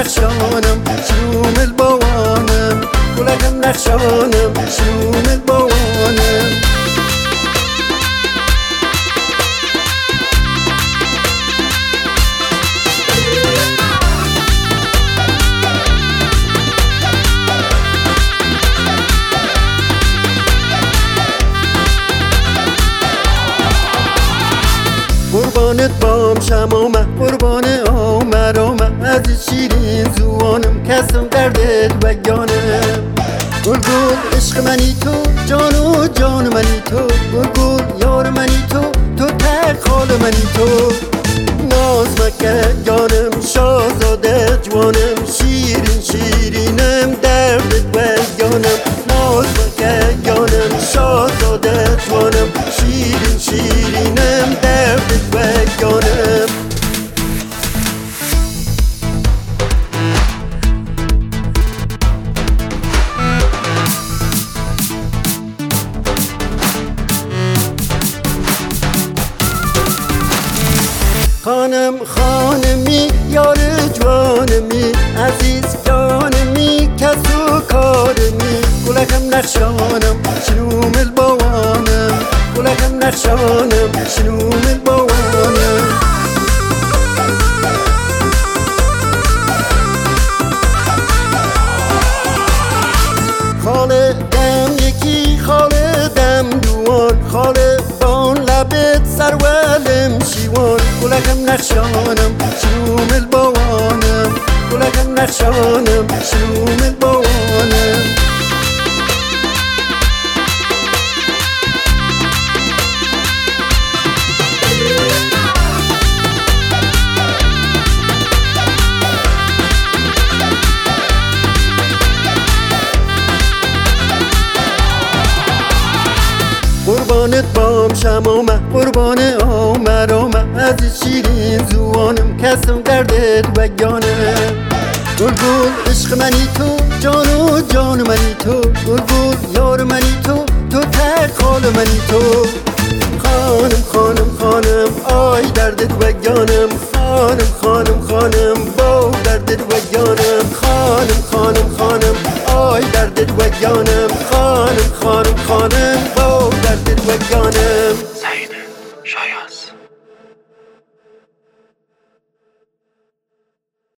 نخشانم شلوم البوانم گلکم نخشانم شلوم البوانم قربانت بامشم آمد قربان آمد از شیرین زوانم کسم دردت بگانم گل گل عشق منی تو جان و جان منی تو گل گل یار منی تو تو تک خال منی تو ناز مکه جانم شاهزاده جوانم شیرین شیرینم دردت بگانم ناز مکه جانم شاهزاده جوانم شیرین شیرینم دردت بگانم خانم خانمی یار جوانمی عزیز جانمی کس و کارمی گلکم نخشانم شلوم البوانم گلکم نخشانم شلوم البوانم خالدم یکی خالدم دوان خالدان لبت سرولم شیوان گلکم نخشانم شلوم البوانم گلکم نخشانم شلوم البوانم قربانت بامشم آمد قربان آمد از شیرین زوانم کسم دردت بگانم گل گل عشق منی تو جان و جان منی تو گل گل یار منی تو تو تک خال منی تو خانم خانم خانم آی دردت بگانم خانم خانم خانم با دردت بگانم خانم خانم خانم آی دردت بگانم خانم خانم خانم با دردت بگانم